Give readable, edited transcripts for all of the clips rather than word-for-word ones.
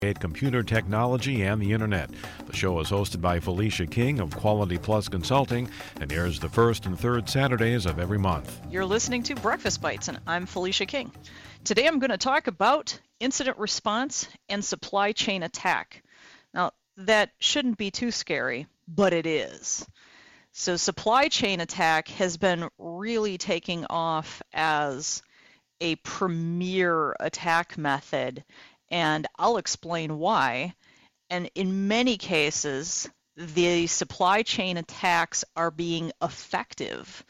Computer technology and the internet. The show is hosted by Felicia King of Quality Plus Consulting and airs the first and third Saturdays of every month. You're listening to Breakfast Bites, and I'm Felicia King. Today I'm going to talk about incident response and supply chain attack. Now, that shouldn't be too scary, but it is. So supply chain attack has been really taking off as a premier attack method, and I'll explain why. And in many cases, the supply chain attacks are being effective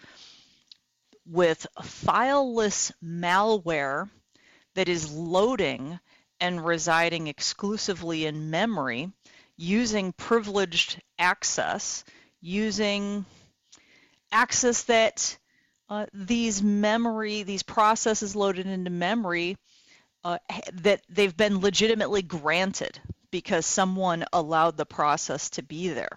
with fileless malware that is loading and residing exclusively in memory, using privileged access, using access that these processes loaded into memory that they've been legitimately granted because someone allowed the process to be there.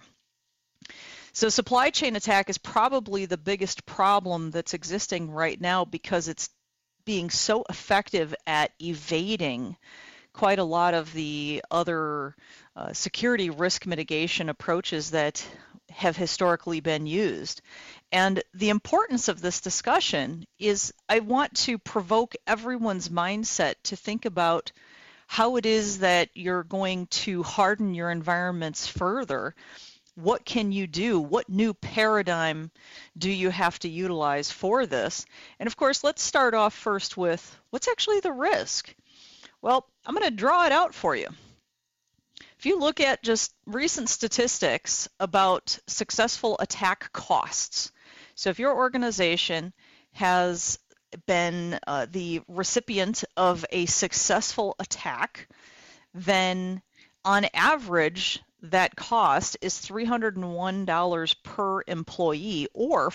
So supply chain attack is probably the biggest problem that's existing right now because it's being so effective at evading quite a lot of the other security risk mitigation approaches that have historically been used. And the importance of this discussion is I want to provoke everyone's mindset to think about how it is that you're going to harden your environments further. What can you do? What new paradigm do you have to utilize for this? And of course, let's start off first with what's actually the risk? Well, I'm going to draw it out for you. If you look at just recent statistics about successful attack costs, so if your organization has been the recipient of a successful attack, then on average, that cost is $301 per employee or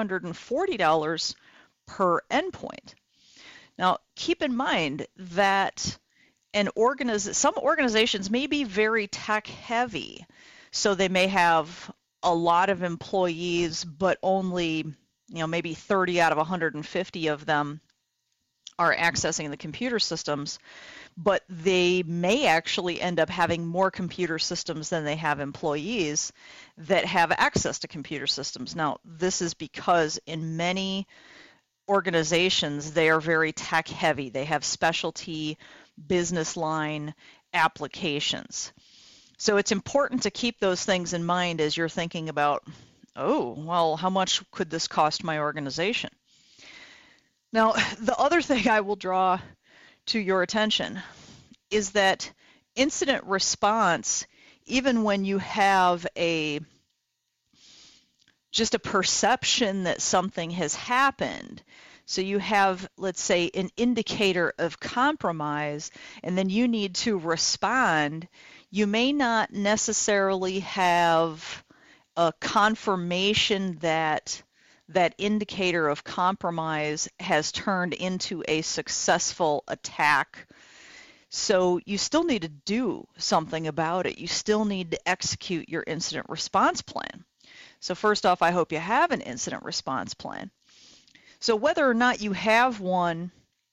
$440 per endpoint. Now, keep in mind that some organizations may be very tech heavy, so they may have a lot of employees, but only maybe 30 out of 150 of them are accessing the computer systems, but they may actually end up having more computer systems than they have employees that have access to computer systems. Now, this is because in many organizations, they are very tech heavy. They have specialty business line applications. So it's important to keep those things in mind as you're thinking about, oh, well, how much could this cost my organization? Now, the other thing I will draw to your attention is that incident response, even when you have just a perception that something has happened, so you have, let's say, an indicator of compromise, and then you need to respond, you may not necessarily have a confirmation that that indicator of compromise has turned into a successful attack. So you still need to do something about it. You still need to execute your incident response plan. So first off, I hope you have an incident response plan. So whether or not you have one,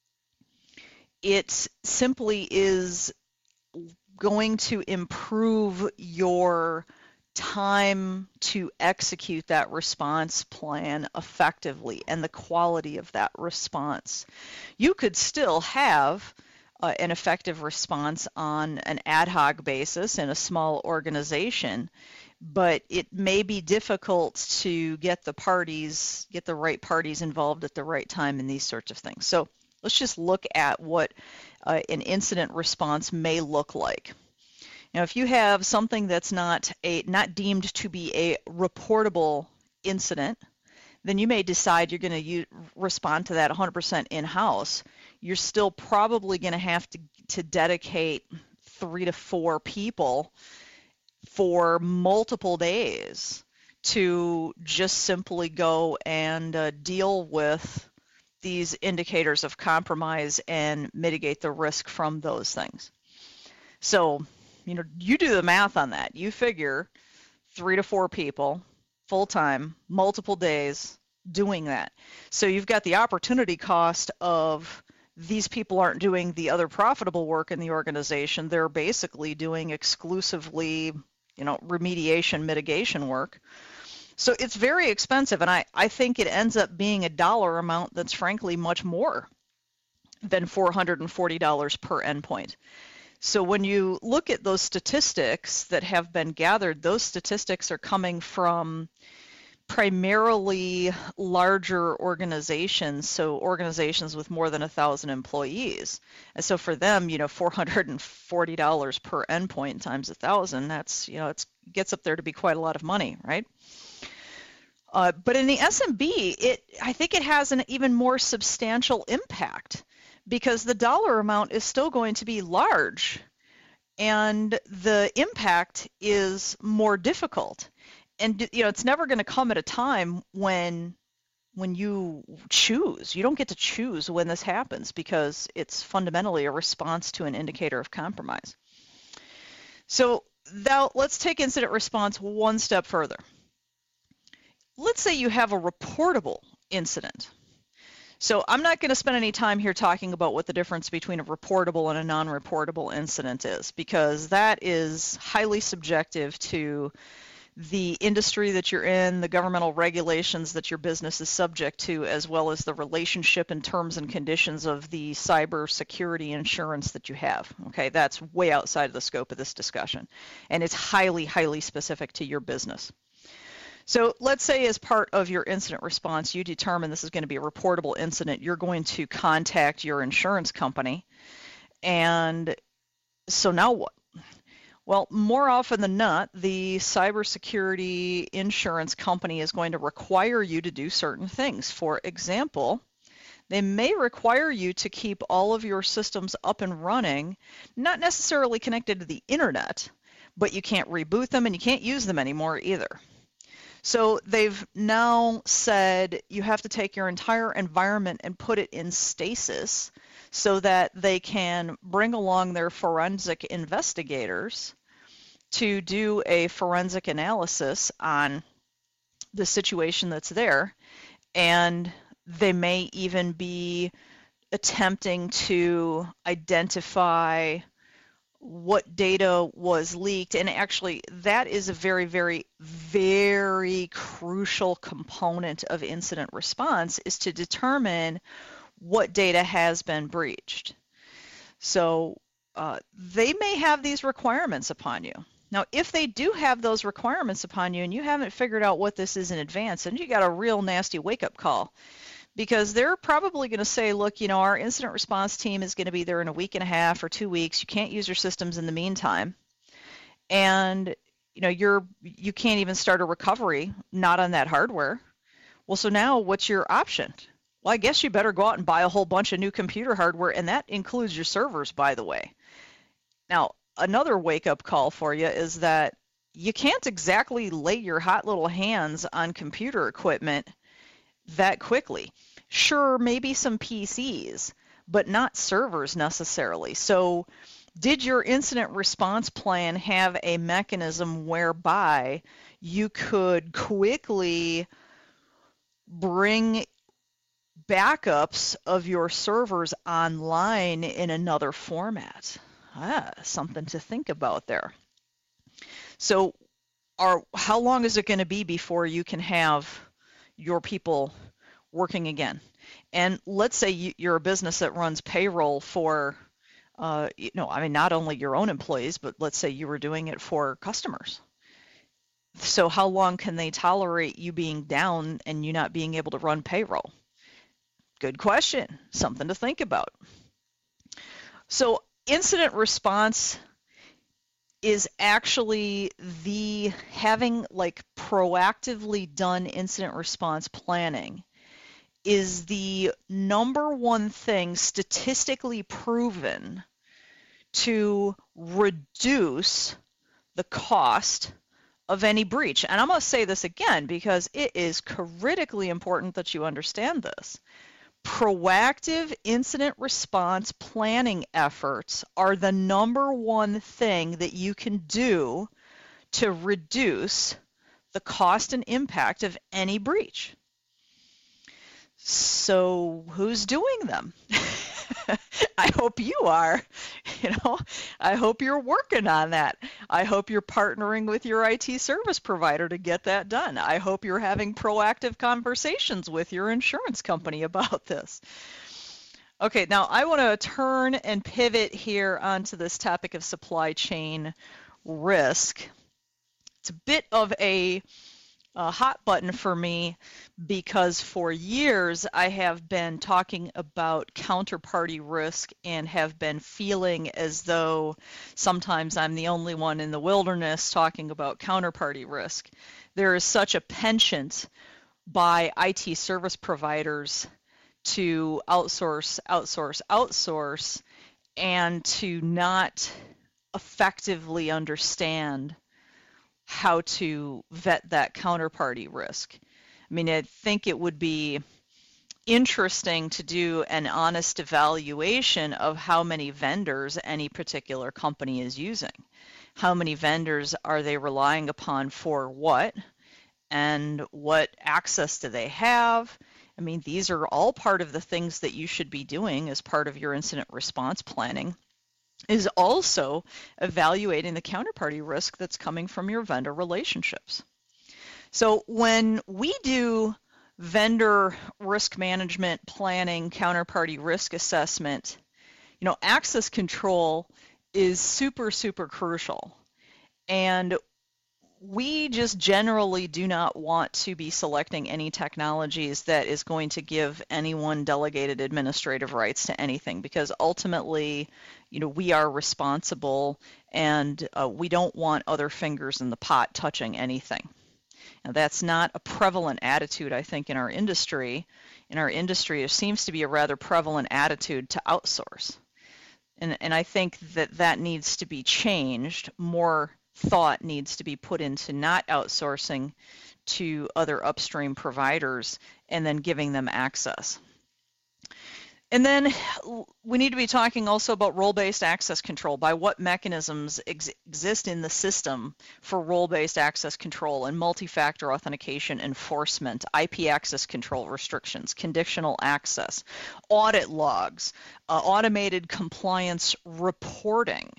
it simply is going to improve your time to execute that response plan effectively and the quality of that response. You could still have an effective response on an ad hoc basis in a small organization, but it may be difficult to get the right parties involved at the right time in these sorts of things. So let's just look at what an incident response may look like. Now, if you have something that's not deemed to be a reportable incident, then you may decide you're going to respond to that 100% in-house. You're still probably going to have to dedicate 3 to 4 people for multiple days to just simply go and deal with these indicators of compromise and mitigate the risk from those things. So, you do the math on that. You figure 3 to 4 people, full-time, multiple days doing that. So you've got the opportunity cost of these people aren't doing the other profitable work in the organization. They're basically doing exclusively, remediation mitigation work. So it's very expensive, and I think it ends up being a dollar amount that's frankly much more than $440 per endpoint. So when you look at those statistics that have been gathered, those statistics are coming from primarily larger organizations, so organizations with more than 1,000 employees. And so for them, $440 per endpoint times 1,000, that's, it gets up there to be quite a lot of money, right? But in the SMB, I think it has an even more substantial impact because the dollar amount is still going to be large and the impact is more difficult. And it's never going to come at a time when you choose. You don't get to choose when this happens because it's fundamentally a response to an indicator of compromise. So now let's take incident response one step further. Let's say you have a reportable incident. So I'm not going to spend any time here talking about what the difference between a reportable and a non-reportable incident is, because that is highly subjective to the industry that you're in, the governmental regulations that your business is subject to, as well as the relationship and terms and conditions of the cybersecurity insurance that you have. Okay, that's way outside of the scope of this discussion, and it's highly, highly specific to your business. So let's say as part of your incident response, you determine this is going to be a reportable incident. You're going to contact your insurance company. And so now what? Well, more often than not, the cybersecurity insurance company is going to require you to do certain things. For example, they may require you to keep all of your systems up and running, not necessarily connected to the internet, but you can't reboot them and you can't use them anymore either. So they've now said you have to take your entire environment and put it in stasis so that they can bring along their forensic investigators to do a forensic analysis on the situation that's there. And they may even be attempting to identify what data was leaked, and actually that is a very, very, very crucial component of incident response, is to determine what data has been breached. So they may have these requirements upon you. Now, if they do have those requirements upon you and you haven't figured out what this is in advance, then you got a real nasty wake-up call. Because they're probably going to say, look, our incident response team is going to be there in a week and a half or 2 weeks. You can't use your systems in the meantime. And, you can't even start a recovery, not on that hardware. Well, so now what's your option? Well, I guess you better go out and buy a whole bunch of new computer hardware, and that includes your servers, by the way. Now, another wake-up call for you is that you can't exactly lay your hot little hands on computer equipment that quickly. Sure, maybe some PCs, but not servers necessarily. So did your incident response plan have a mechanism whereby you could quickly bring backups of your servers online in another format? Something to think about there. So how long is it going to be before you can have your people working again? And let's say you're a business that runs payroll for, not only your own employees, but let's say you were doing it for customers. So how long can they tolerate you being down and you not being able to run payroll? Good question. Something to think about. So incident response is actually having proactively done incident response planning is the number one thing statistically proven to reduce the cost of any breach. And I'm going to say this again because it is critically important that you understand this. Proactive incident response planning efforts are the number one thing that you can do to reduce the cost and impact of any breach. So who's doing them? I hope you are. You know, I hope you're working on that. I hope you're partnering with your IT service provider to get that done. I hope you're having proactive conversations with your insurance company about this. Okay, now I want to turn and pivot here onto this topic of supply chain risk. It's a bit of a hot button for me because for years I have been talking about counterparty risk and have been feeling as though sometimes I'm the only one in the wilderness talking about counterparty risk. There is such a penchant by IT service providers to outsource, and to not effectively understand how to vet that counterparty risk. I mean, I think it would be interesting to do an honest evaluation of how many vendors any particular company is using. How many vendors are they relying upon for what? And what access do they have? I mean, these are all part of the things that you should be doing as part of your incident response planning, is also evaluating the counterparty risk that's coming from your vendor relationships. So when we do vendor risk management planning, counterparty risk assessment, you know, access control is super, super crucial. And we just generally do not want to be selecting any technologies that is going to give anyone delegated administrative rights to anything, because ultimately, you know, we are responsible, and we don't want other fingers in the pot touching anything. Now, that's not a prevalent attitude, I think, in our industry. In our industry, it seems to be a rather prevalent attitude to outsource. And I think that that needs to be changed. More thought needs to be put into not outsourcing to other upstream providers and then giving them access. And then we need to be talking also about role-based access control. By what mechanisms exist in the system for role-based access control and multi-factor authentication enforcement, IP access control restrictions, conditional access, audit logs, automated compliance reporting.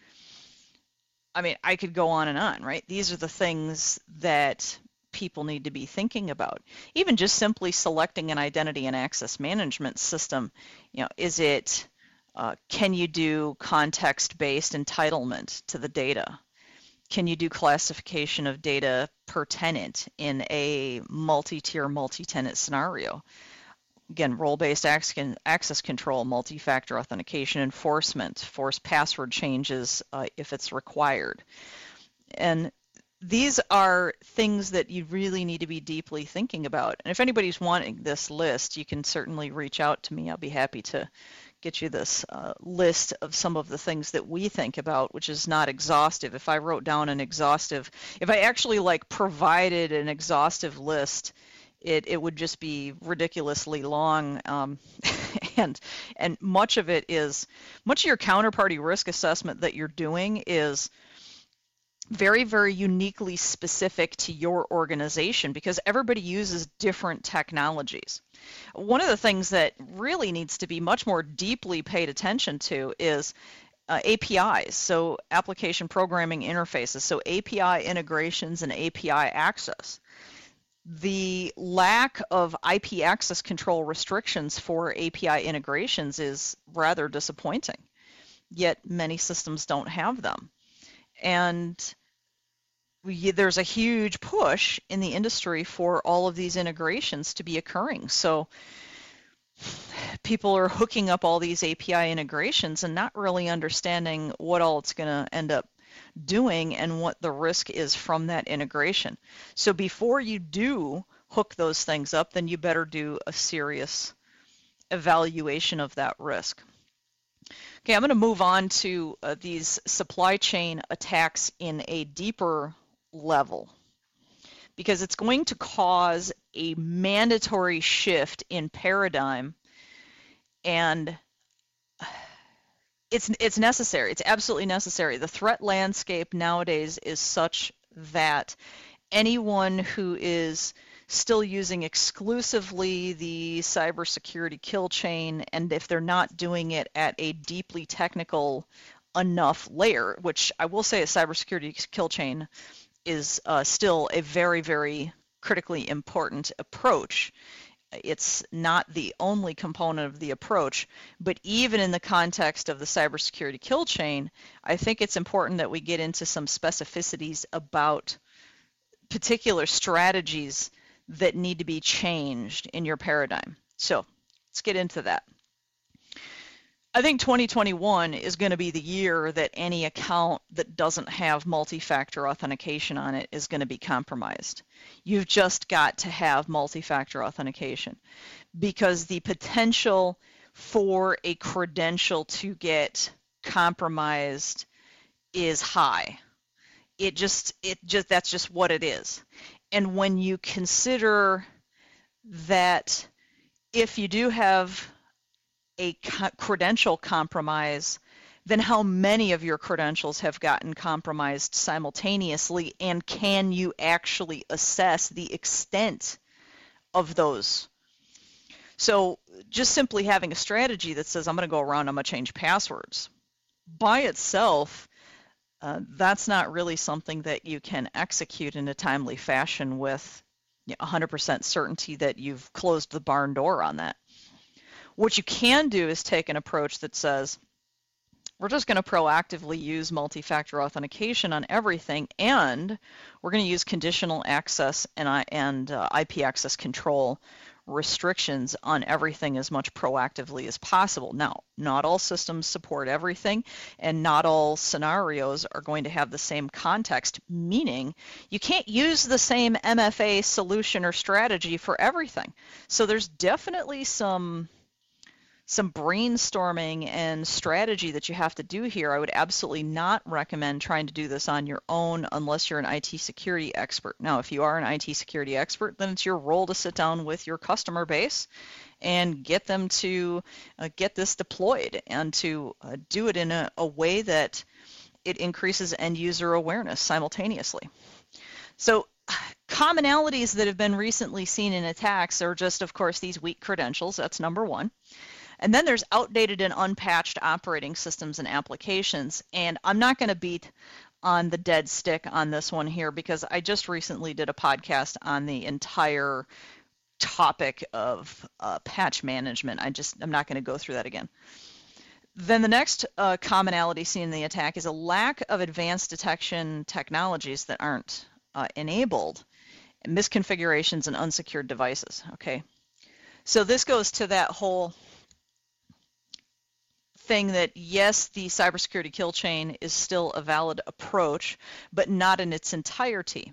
I mean, I could go on and on, right? These are the things that people need to be thinking about. Even just simply selecting an identity and access management system, you know, is it, can you do context-based entitlement to the data? Can you do classification of data per tenant in a multi-tier, multi-tenant scenario? Again, role-based access control, multi-factor authentication enforcement, forced password changes if it's required. And these are things that you really need to be deeply thinking about. And if anybody's wanting this list, you can certainly reach out to me. I'll be happy to get you this list of some of the things that we think about, which is not exhaustive. If I wrote down an exhaustive, if I actually provided an exhaustive list, it would just be ridiculously long, and much of your counterparty risk assessment that you're doing is very, very uniquely specific to your organization, because everybody uses different technologies. One of the things that really needs to be much more deeply paid attention to is APIs, so application programming interfaces, so API integrations and API access. The lack of IP access control restrictions for API integrations is rather disappointing, yet many systems don't have them. And there's a huge push in the industry for all of these integrations to be occurring. So people are hooking up all these API integrations and not really understanding what all it's going to end up doing and what the risk is from that integration. So before you do hook those things up, then you better do a serious evaluation of that risk. Okay, I'm going to move on to these supply chain attacks in a deeper level, because it's going to cause a mandatory shift in paradigm, and it's necessary. It's absolutely necessary. The threat landscape nowadays is such that anyone who is still using exclusively the cybersecurity kill chain, and if they're not doing it at a deeply technical enough layer, which I will say a cybersecurity kill chain is still a very, very critically important approach. It's not the only component of the approach, but even in the context of the cybersecurity kill chain, I think it's important that we get into some specificities about particular strategies that need to be changed in your paradigm. So let's get into that. I think 2021 is going to be the year that any account that doesn't have multi-factor authentication on it is going to be compromised. You've just got to have multi-factor authentication, because the potential for a credential to get compromised is high. That's just what it is. And when you consider that if you do have a credential compromise, then how many of your credentials have gotten compromised simultaneously, and can you actually assess the extent of those? So just simply having a strategy that says, I'm going to go around, I'm going to change passwords, by itself, that's not really something that you can execute in a timely fashion with 100% certainty that you've closed the barn door on that. What you can do is take an approach that says, we're just going to proactively use multi-factor authentication on everything, and we're going to use conditional access and IP access control restrictions on everything as much proactively as possible. Now, not all systems support everything, and not all scenarios are going to have the same context, meaning you can't use the same MFA solution or strategy for everything. So there's definitely some brainstorming and strategy that you have to do here. I would absolutely not recommend trying to do this on your own unless you're an IT security expert. Now, if you are an IT security expert, then it's your role to sit down with your customer base and get them to get this deployed, and to do it in a way that it increases end user awareness simultaneously. So commonalities that have been recently seen in attacks are just, of course, these weak credentials. That's number one. And then there's outdated and unpatched operating systems and applications. And I'm not going to beat on the dead stick on this one here, because I just recently did a podcast on the entire topic of patch management. I'm not going to go through that again. Then the next commonality seen in the attack is a lack of advanced detection technologies that aren't enabled, and misconfigurations and unsecured devices. Okay, so this goes to that whole thing that, yes, the cybersecurity kill chain is still a valid approach, but not in its entirety.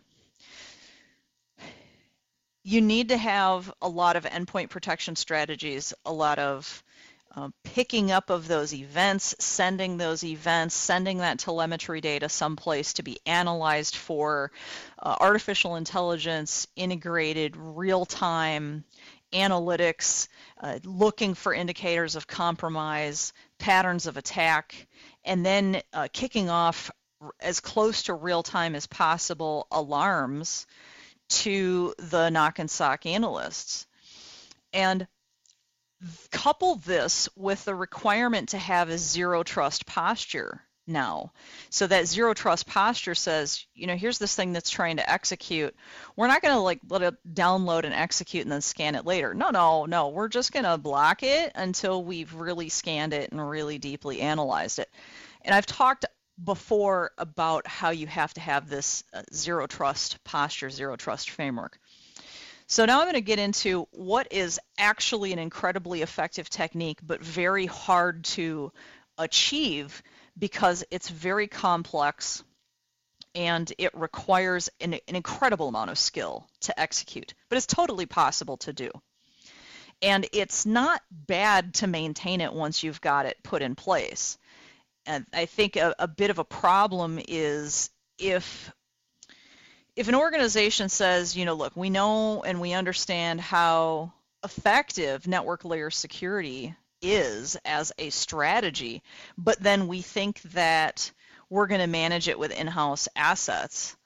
You need to have a lot of endpoint protection strategies, a lot of picking up of those events, sending that telemetry data someplace to be analyzed for artificial intelligence, integrated real-time analytics, looking for indicators of compromise, patterns of attack, and then kicking off as close to real time as possible alarms to the NOC and SOC analysts. And couple this with the requirement to have a zero trust posture now. So that zero trust posture says, here's this thing that's trying to execute. We're not going to let it download and execute and then scan it later. No. We're just going to block it until we've really scanned it and really deeply analyzed it. And I've talked before about how you have to have this zero trust posture, zero trust framework. So now I'm going to get into what is actually an incredibly effective technique, but very hard to achieve because it's very complex and it requires an incredible amount of skill to execute, but it's totally possible to do. And it's not bad to maintain it once you've got it put in place. And I think a bit of a problem is if an organization says, look, we know and we understand how effective network layer security is as a strategy, but then we think that we're going to manage it with in-house assets,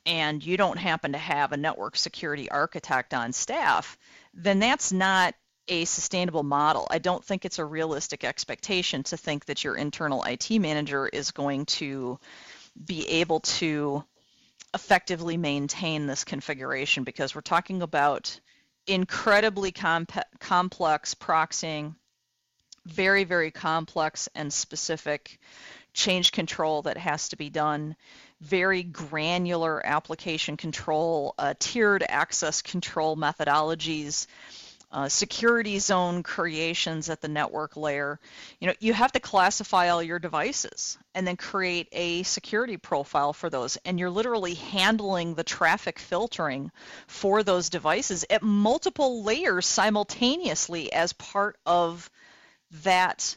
and you don't happen to have a network security architect on staff, then that's not a sustainable model. I don't think it's a realistic expectation to think that your internal IT manager is going to be able to effectively maintain this configuration, because we're talking about incredibly complex proxying, very, very complex and specific change control that has to be done, very granular application control, tiered access control methodologies, security zone creations at the network layer. You know, you have to classify all your devices and then create a security profile for those. And you're literally handling the traffic filtering for those devices at multiple layers simultaneously as part of that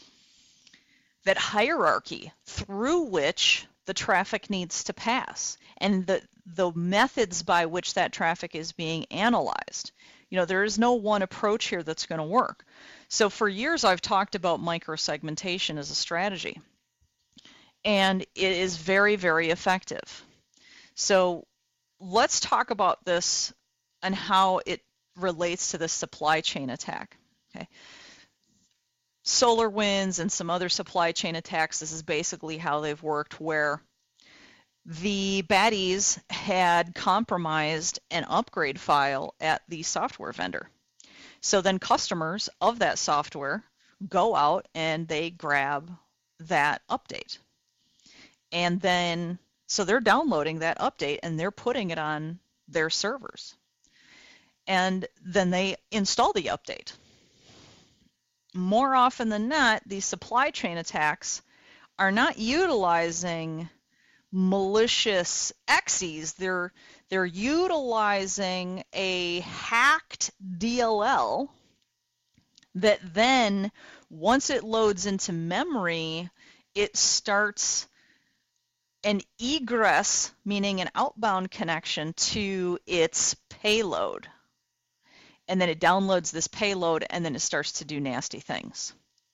hierarchy through which the traffic needs to pass, and the methods by which that traffic is being analyzed. You know, there is no one approach here that's going to work. So for years I've talked about microsegmentation as a strategy, and it is very, very effective. So let's talk about this and how it relates to the supply chain attack. Okay. SolarWinds and some other supply chain attacks, this is basically how they've worked, where the baddies had compromised an upgrade file at the software vendor. So then customers of that software go out and they grab that update. And then, so they're downloading that update and they're putting it on their servers. And then they install the update. More often than not, these supply chain attacks are not utilizing malicious exes. They're utilizing a hacked DLL that then, once it loads into memory, it starts an egress, meaning an outbound connection to its payload. And then it downloads this payload, and then it starts to do nasty things.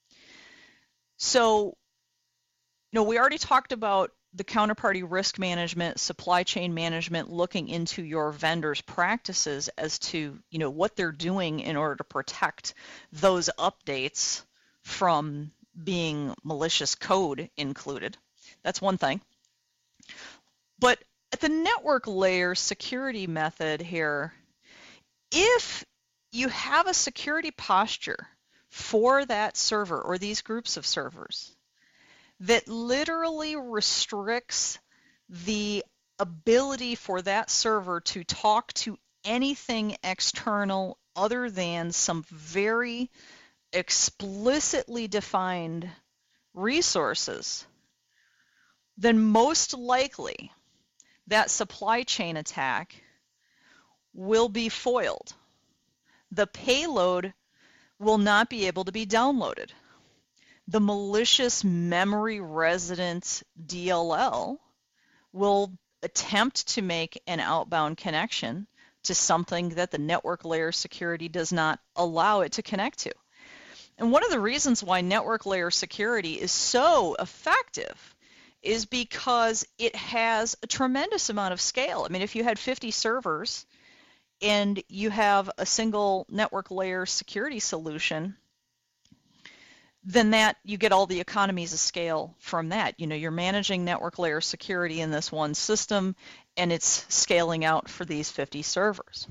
So, you know, we already talked about the counterparty risk management, supply chain management, looking into your vendors' practices as to, you know, what they're doing in order to protect those updates from being malicious code included. That's one thing. But at the network layer security method here, if you have a security posture for that server or these groups of servers that literally restricts the ability for that server to talk to anything external other than some very explicitly defined resources, then most likely that supply chain attack will be foiled. The payload will not be able to be downloaded. The malicious memory resident DLL will attempt to make an outbound connection to something that the network layer security does not allow it to connect to. And one of the reasons why network layer security is so effective is because it has a tremendous amount of scale. I mean, if you had 50 servers and you have a single network layer security solution, then that you get all the economies of scale from that. You know, you're managing network layer security in this one system, and it's scaling out for these 50 servers.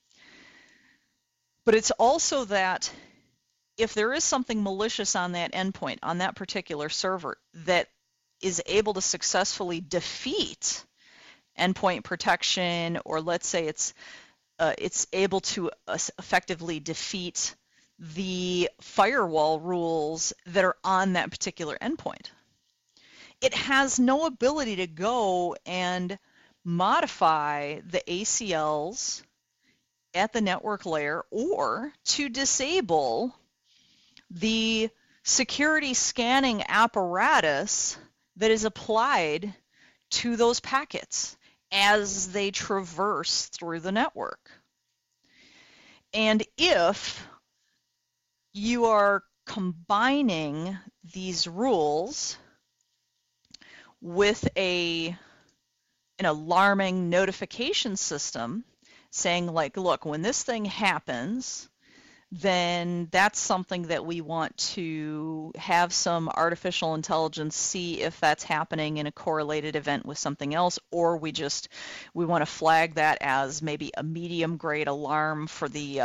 But it's also that if there is something malicious on that endpoint, on that particular server, that is able to successfully defeat endpoint protection, or let's say it's able to effectively defeat the firewall rules that are on that particular endpoint, it has no ability to go and modify the ACLs at the network layer or to disable the security scanning apparatus that is applied to those packets as they traverse through the network. And if you are combining these rules with a an alarming notification system saying like, look, when this thing happens, then that's something that we want to have some artificial intelligence see if that's happening in a correlated event with something else, or we want to flag that as maybe a medium grade alarm for the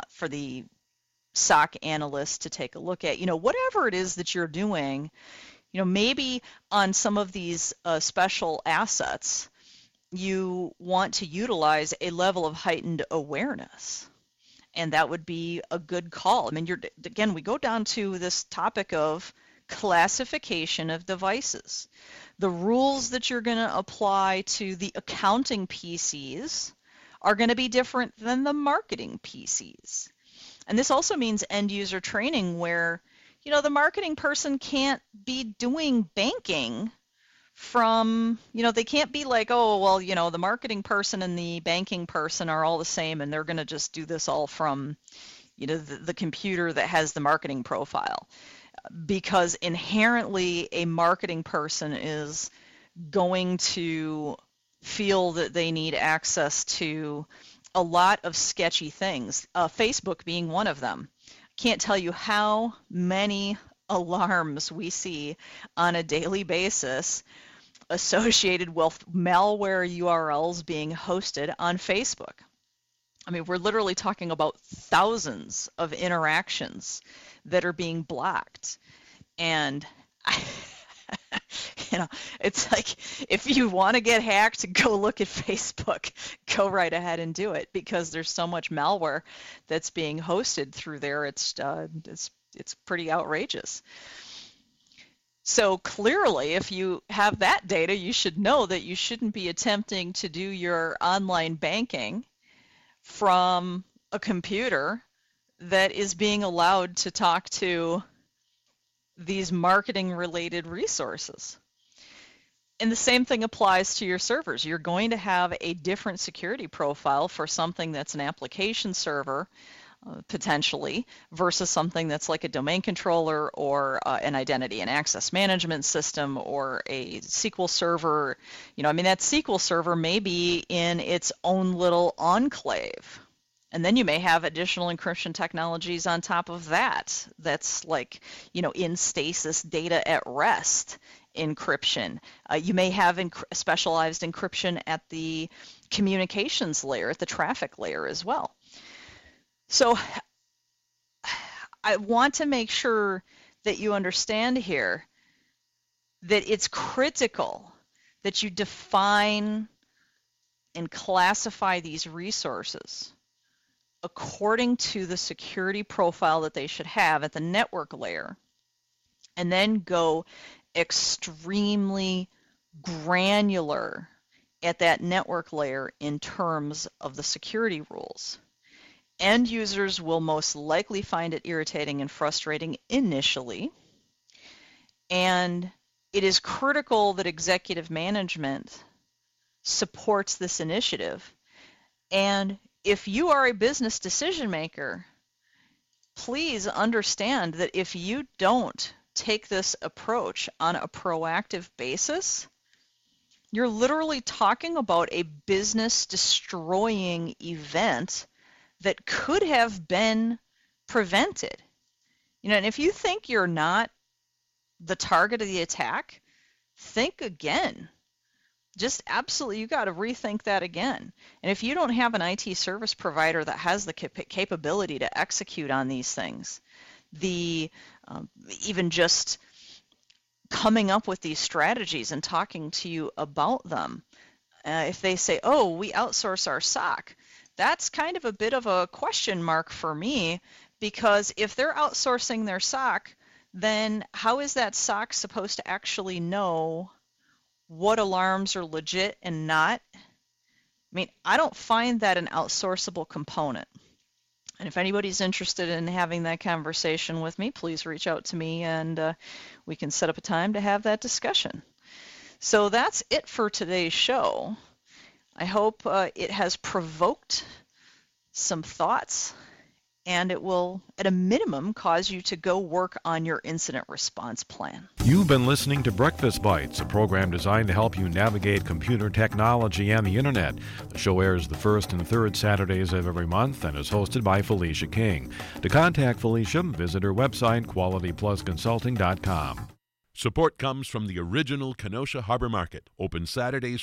SOC analyst to take a look at. Whatever it is that you're doing, maybe on some of these special assets, you want to utilize a level of heightened awareness. And that would be a good call. I mean, again, we go down to this topic of classification of devices. The rules that you're going to apply to the accounting PCs are going to be different than the marketing PCs. And this also means end user training where, the marketing person can't be doing banking from, they can't be like, oh, well, the marketing person and the banking person are all the same and they're going to just do this all from, the computer that has the marketing profile. Because inherently a marketing person is going to feel that they need access to a lot of sketchy things, Facebook being one of them. Can't tell you how many alarms we see on a daily basis associated with malware URLs being hosted on Facebook. I mean, we're literally talking about thousands of interactions that are being blocked. And it's like, if you want to get hacked, go look at Facebook. Go right ahead and do it, because there's so much malware that's being hosted through there. It's pretty outrageous. So clearly, if you have that data, you should know that you shouldn't be attempting to do your online banking from a computer that is being allowed to talk to these marketing-related resources. And the same thing applies to your servers. You're going to have a different security profile for something that's an application server, potentially, versus something that's like a domain controller or an identity and access management system or a SQL server. That SQL server may be in its own little enclave. And then you may have additional encryption technologies on top of that. That's like, in stasis data at rest encryption. You may have specialized encryption at the communications layer, at the traffic layer as well. So I want to make sure that you understand here that it's critical that you define and classify these resources according to the security profile that they should have at the network layer, and then go extremely granular at that network layer in terms of the security rules. End users will most likely find it irritating and frustrating initially, and it is critical that executive management supports this initiative. And if you are a business decision maker, please understand that if you don't take this approach on a proactive basis, you're literally talking about a business destroying event that could have been prevented. And if you think you're not the target of the attack, think again. Just absolutely, you got to rethink that again. And if you don't have an IT service provider that has the capability to execute on these things, even just coming up with these strategies and talking to you about them, if they say, oh, we outsource our SOC, that's kind of a bit of a question mark for me, because if they're outsourcing their SOC, then how is that SOC supposed to actually know what alarms are legit and not? I mean, I don't find that an outsourceable component. And if anybody's interested in having that conversation with me, please reach out to me and we can set up a time to have that discussion. So that's it for today's show. I hope it has provoked some thoughts and it will, at a minimum, cause you to go work on your incident response plan. You've been listening to Breakfast Bites, a program designed to help you navigate computer technology and the internet. The show airs the first and third Saturdays of every month and is hosted by Felicia King. To contact Felicia, visit her website, qualityplusconsulting.com. Support comes from the original Kenosha Harbor Market, open Saturdays